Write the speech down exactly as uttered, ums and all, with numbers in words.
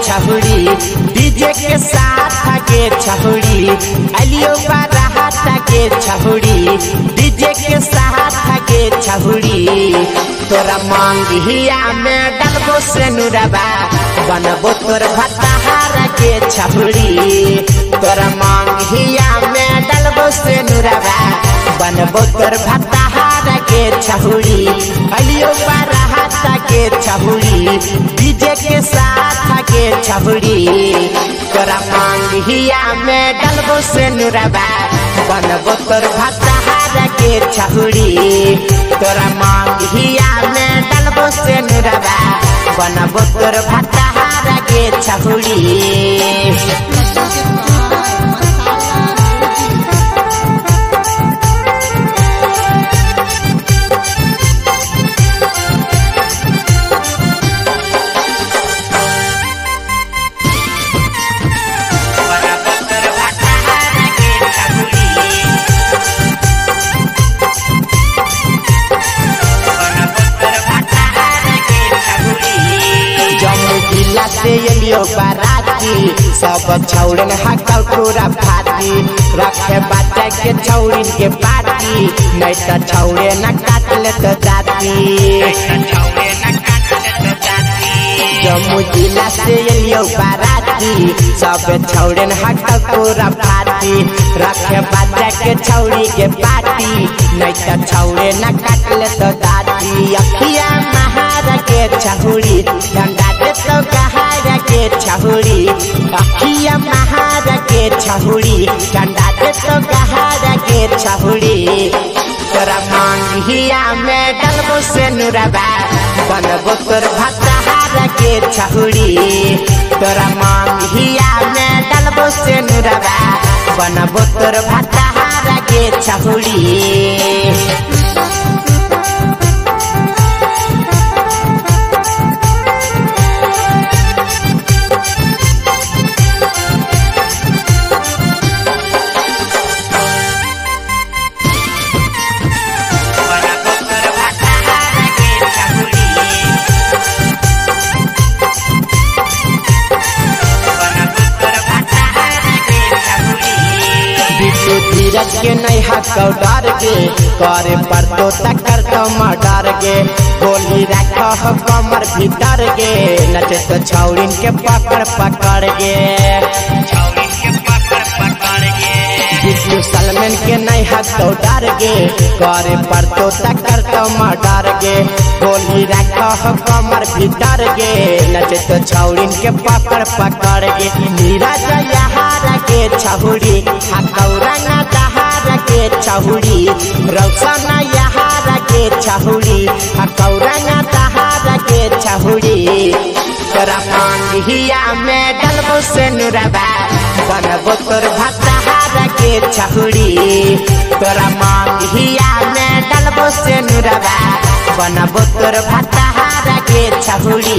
छहुड़ी DJ के साथ के छहुड़ी अलियो बारात के छहुड़ी डीजे के साथ के छहुड़ी तोरा मांगिया में डलबो से नुरबा बनबो तोर भताहार के छहुड़ी तोरा मांगिया में डलबो से नुरबा बनबो तोर भताहार के छहुड़ी अलियो बारात के छहुड़ी डीजे के साथ के छहुड़ी तोरा मांगिया में डलबो से नुरबा बनबो तोर भताहार के छहुड़ी तोरा मांगिया में डलबो से नुरबा बनबो तोर भताहार के छहुड़ी। एलियो बाराती सब छौड़न हकल पूरा फाती रखे बाटे के छौड़िन के पार्टी नहीं तो छौड़े न काट ले तो जाती जम्मू जिला से एलियो बाराती सब छौड़न हकल पूरा फाती रखे बाटे के छौड़ी के पार्टी नहीं तो छौड़े न काट ले तो जाती अखिया महार के छहुड़ी झंडा दे तो गहार के छहुड़ी अखिया महार के छहुड़ी झंडा दे तो गहार के छहुड़ी तोरा मांगिया में डलबो से नुरबा बनबो तोर भताहार के छहुड़ी तोरा मांगिया में डलबो से नुरबा बनबो तोर भताहार के छहुड़ी। धीरज के नहीं हकौ डर के करे पर तो टक्कर तो मर्डर के गोली रख कमर भीतर के नचे तो छौड़िन के पकड़ पकड़ के विष्णु सलमान के नहीं हकौ डर के करे पर तो टक्कर तो मर्डर के गोली रख कमर भीतर के नचे तो छौड़िन के पकड़ पकड़ के नीरज यहार के छहुड़ी हकौरंगा दहार के छहुड़ी रौशन यहार के छहुड़ी हकौरंगा दहार के छहुड़ी तोरा मांगिया में डलबो से नुरबा बनबो तोर भताहार के छहुड़ी तोरा मांगिया में डलबो से नुरबा बनबो तोर भताहार के छहुड़ी।